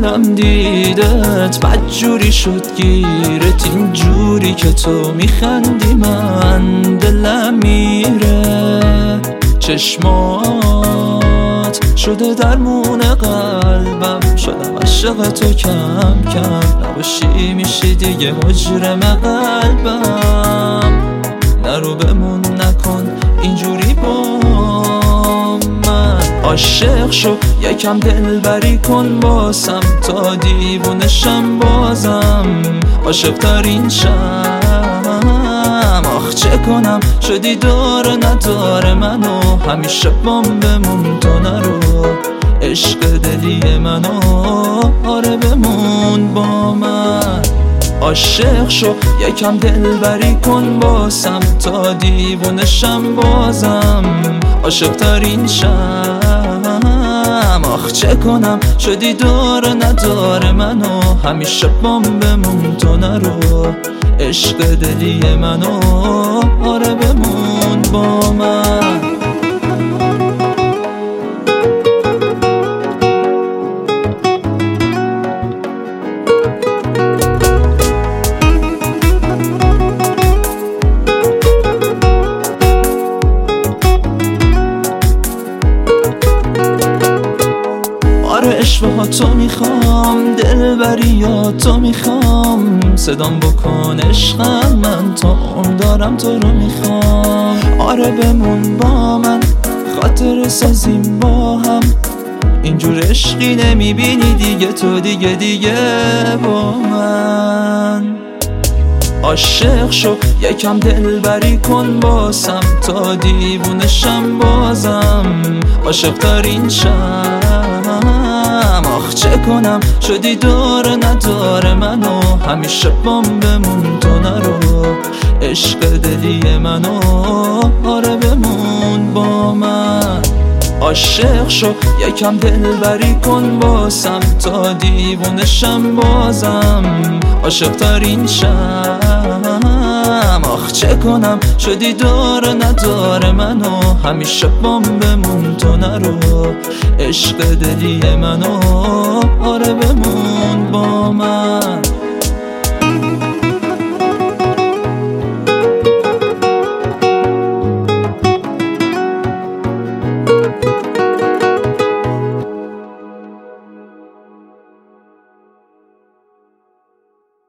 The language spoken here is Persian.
دلم دیدت بدجوری شد گیرت، اینجوری که تو میخندی من دلم میره. چشمات شده درمون قلبم، شدم عاشق تو کم کم، نباشی میشی دیگه مجرم قلبم. نرو بمون نکن اینجوری با من، عاشق شو یکم دلبری کن باسم، تا دیوونشم بازم عاشق ترین شم. آخ چه کنم شدی دار نداره منو، همیشه بام بمون تو نرو، عشق دلی منو آره بمون با من. عاشق شو یکم دلبری کن باسم، تا دیوونشم بازم عاشق ترین شم. آخ چه کنم شدی دار نداره منو، همیشه بام بمون تو نرو، عشق دلی منو آره بمون با من. اشوه ها تو میخوام، دلبری ها تو میخوام، صدام بکن عشقم من تا اون دارم تو رو میخوام. آره بمون با من خاطر سازیم با هم، اینجور عشقی نمیبینی دیگه تو دیگه با من. عاشق شو یکم دلبری کن باسم، تا دیوونشم بازم عاشق ترین شم. آخ چه کنم شدی دار نداره منو، همیشه بام بمون تو نرو، عشق دلی منو آره بمون با من. عاشق شو یکم دلبری کن باسم، تا دیوونشم بازم عاشق ترین شم. آخ چه کنم شدی دار نداره منو، همیشه بام بمون تو نرو، عشق دلی منو آره بمون